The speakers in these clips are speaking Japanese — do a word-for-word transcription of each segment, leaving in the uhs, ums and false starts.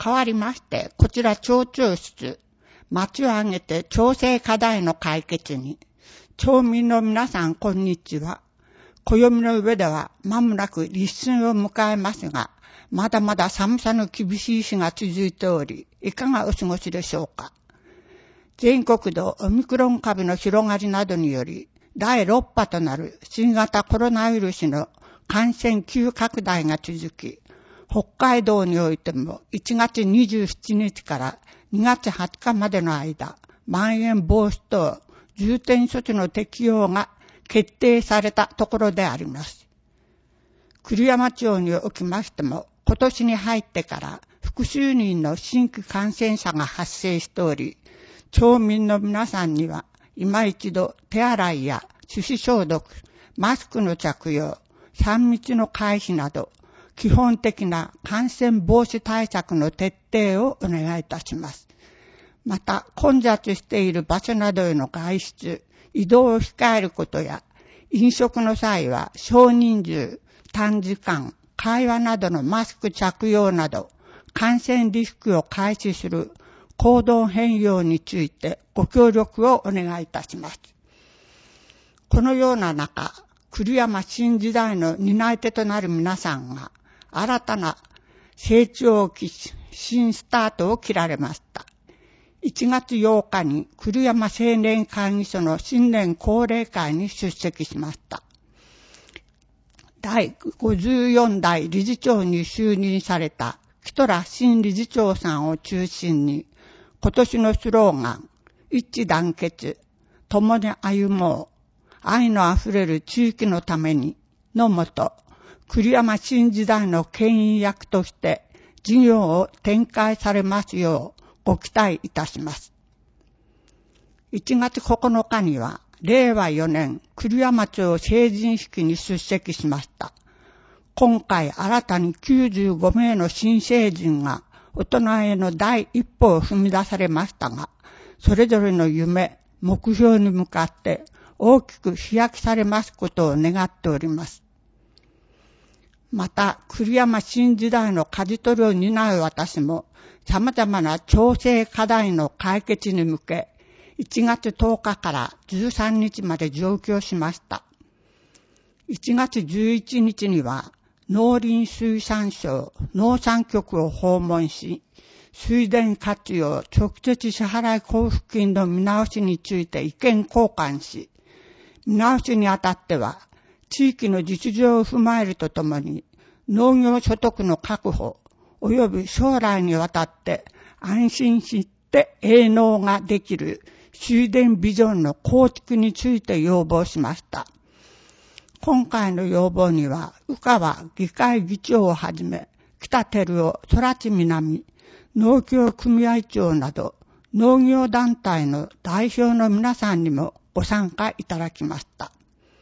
変わりまして、こちら町長室、町を挙げて町政課題の解決に、町民の皆さん、こんにちは。暦の上では間もなく立春を迎えますが、まだまだ寒さの厳しい日が続いており、いかがお過ごしでしょうか。全国でオミクロン株の広がりなどにより、だいろく波となる新型コロナウイルスの感染急拡大が続き、北海道においてもいちがつにじゅうしちにちからにがつはつかまでの間、まん延防止等重点措置の適用が決定されたところであります。栗山町におきましても、今年に入ってから複数人の新規感染者が発生しており、町民の皆さんには今一度手洗いや手指消毒、マスクの着用、さん密の回避など、基本的な感染防止対策の徹底をお願いいたします。また、混雑している場所などへの外出、移動を控えることや、飲食の際は少人数、短時間、会話などのマスク着用など、感染リスクを回避する行動変容についてご協力をお願いいたします。このような中、栗山新時代の担い手となる皆さんが、新たな成長期、新スタートを切られました。いちがつようかに栗山青年会議所の新年恒例会に出席しました。だいごじゅうよんだい理事長に就任された木虎新理事長さんを中心に、今年のスローガン、一致団結、共に歩もう、愛のあふれる地域のためにのもと、栗山新時代の牽引役として事業を展開されますようご期待いたします。いちがつここのかには、れいわよねん栗山町成人式に出席しました。今回新たにきゅうじゅうごめいの新成人が大人への第一歩を踏み出されましたが、それぞれの夢、目標に向かって大きく飛躍されますことを願っております。また、栗山新時代の舵取りを担う私も、様々な町政課題の解決に向け、いちがつとおかからじゅうさんにちまで上京しました。いちがつじゅういちにちには、農林水産省農産局を訪問し、水田活用直接支払い交付金の見直しについて意見交換し、見直しにあたっては、地域の実情を踏まえるとともに、農業所得の確保、及び将来にわたって安心して営農ができる水田ビジョンの構築について要望しました。今回の要望には、宇川議会議長をはじめ、北照夫、空知南、農協組合長など、農業団体の代表の皆さんにもご参加いただきました。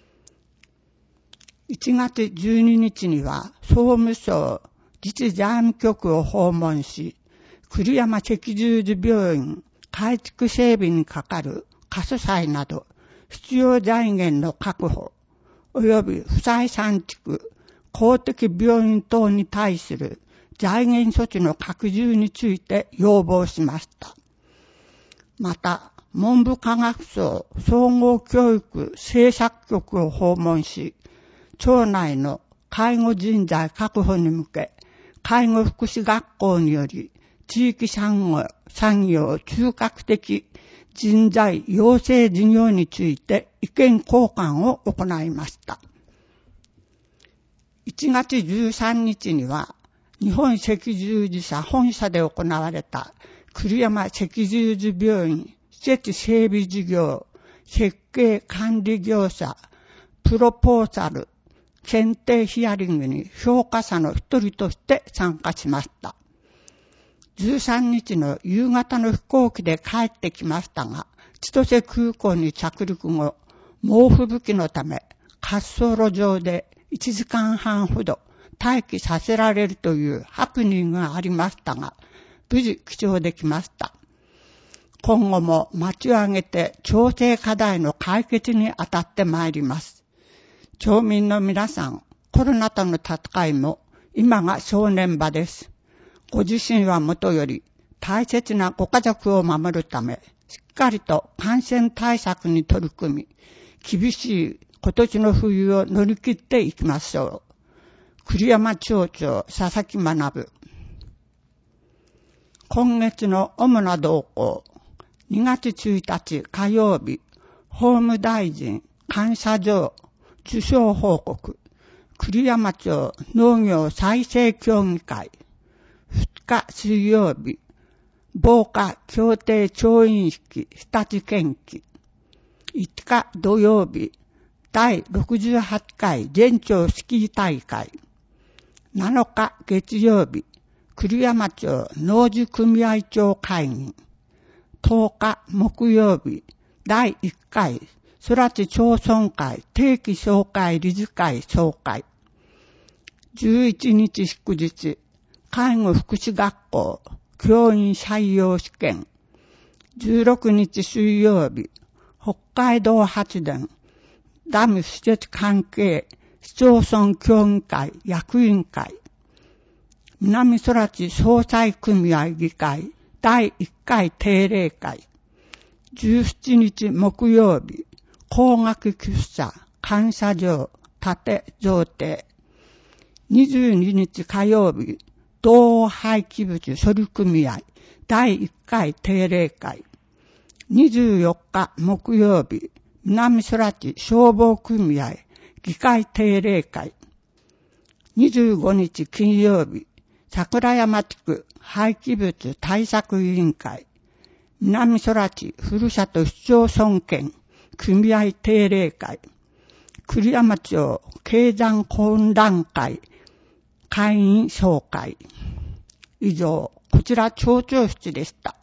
いちがつじゅうににちには、総務省実財務局を訪問し、栗山赤十字病院改築整備にかかる過疎債など、必要財源の確保、及び不採算地区、公的病院等に対する財源措置の拡充について要望しました。また、文部科学省総合教育政策局を訪問し、町内の介護人材確保に向け、介護福祉学校により、地域産業、産業中核的人材養成事業について意見交換を行いました。いちがつじゅうさんにちには、日本赤十字社本社で行われた栗山赤十字病院施設整備事業設計管理業者プロポーザル検定ヒアリングに評価者の一人として参加しました。じゅうさんにちの夕方の飛行機で帰ってきましたが、千歳空港に着陸後、猛吹雪のため滑走路上でいちじかんはんほど待機させられるというハプニングがありましたが、無事帰庁できました。今後も町を挙げて町政課題の解決に当たってまいります。町民の皆さん、コロナとの戦いも今が正念場です。 ご自身はもとより大切なご家族を守るため、しっかりと感染対策に取り組み、厳しい今年の冬を乗り切っていきましょう。栗山町長佐々木学。今月の主な動向。にがつついたち火曜日、法務大臣感謝状受賞報告。栗山町農業再生協議会。ふつか水曜日、防火協定調印式日立県旗。いつか土曜日、だいろくじゅうはちかい全町スキー大会。なのか月曜日、栗山町農事組合長会議。とおか木曜日、だいいっかい空知町村会定期総会理事会総会。じゅういちにち祝日、介護福祉学校教員採用試験。じゅうろくにち水曜日、北海道発電ダム施設関係市町村協議会役員会。南空知総裁組合議会だいいっかい定例会。じゅうしちにち木曜日、高額寄付者感謝状盾贈呈。にじゅうににち火曜日、同廃棄物処理組合だいいっかい定例会。にじゅうよっか木曜日、南空知消防組合議会定例会。にじゅうごにち金曜日、桜山地区廃棄物対策委員会。南空知ふるさと市町村権組合定例会。栗山町経済懇談会会員総会。以上、こちら町長室でした。